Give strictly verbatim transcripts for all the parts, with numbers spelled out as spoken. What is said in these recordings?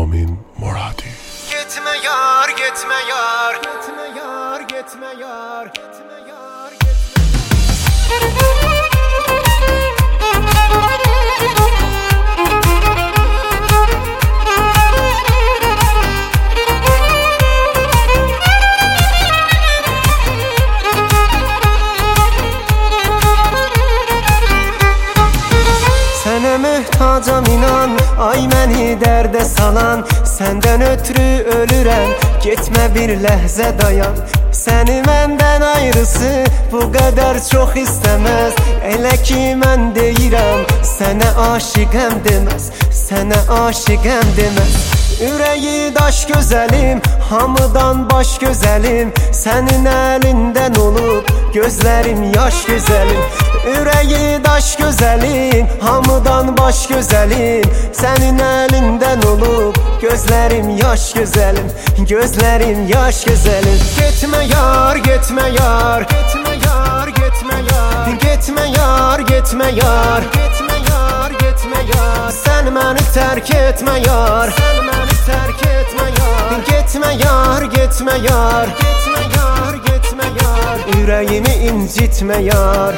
Ramin Moradi. Gitme yar, gitme yar, gitme yar, gitme yar, gitme yar, gitme yar. Sənə möhtacam inan, ay məni dərdə salan. Səndən ötürü ölürəm, getmə bir ləhzə dayan. Səni məndən ayrısı bu qədər çox istəməz. Elə ki mən deyirəm, sənə aşiqəm deməz, sənə aşiqəm deməz. Ürəyi daş gözəlim, hamıdan baş gözəlim. Sənin əlindən olub, gözlərim yaş gözəlim. Ürəyi daş gözəlim, hamıdan baş gözəlim. Sənin əlindən olub, gözlərim yaş gözəlim. Gözlərim yaş gözəlim. Getmə yar, getmə yar, getmə yar, getmə yar. Getmə yar, getmə yar, Getmə yar, getmə yar. sən məni tərk etmə yar. Sən məni tərk etmə yar. Getmə yar, getmə yar, Getmə yar, getmə yar. ürəyimi incitmə yar.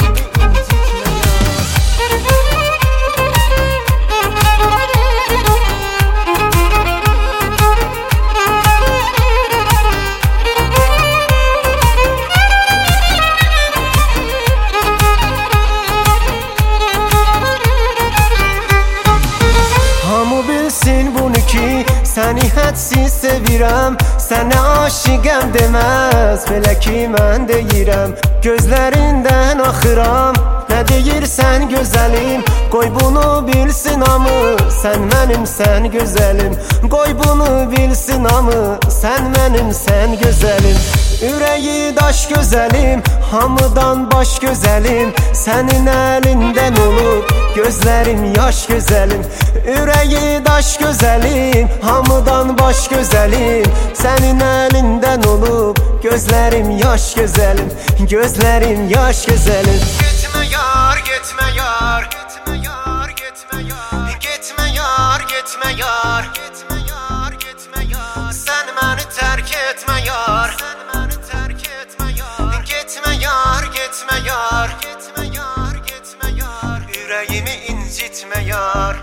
Hamı bilsin bunu ki, səni hədsiz sevirəm. Sənə aşiqəm deməz, belə ki mən deyirəm. Gözlərindən axıram, nə deyirsən gözəlim. Qoy bunu bilsin hamı, sən mənimsən gözəlim. Qoy bunu bilsin hamı, sən mənimsən gözəlim. Ürəyi daş gözəlim, hamıdan baş gözəlim. Sənin əlindən olub, gözlərim yaş gözəlim. Ürəyi daş gözəlim, hamıdan baş gözəlim. Sənin əlindən olub, gözlərim yaş gözəlim. Gözlərim yaş gözəlim. Getmə yar, getmə yar, getmə yar, getmə yar. Getmə yar, getmə yar, getmə yar, getmə yar. Sən məni tərk etmə yar. Sən məni tərk etmə yar. Getmə yar, getmə yar, getmə yar, getmə yar. Ürəyimi incitmə yar.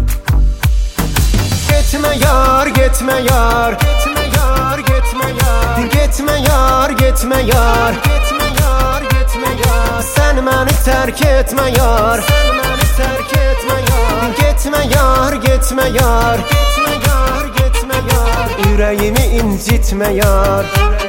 Getmə yar, getmə yar, getmə yar, getmə yar. Getmə yar, getmə yar, Getmə yar, getmə yar. sən məni tərk etmə yar. Sən məni tərk etmə yar. Getmə yar, getmə yar, Getmə yar, getmə yar. ürəyimi incitmə yar.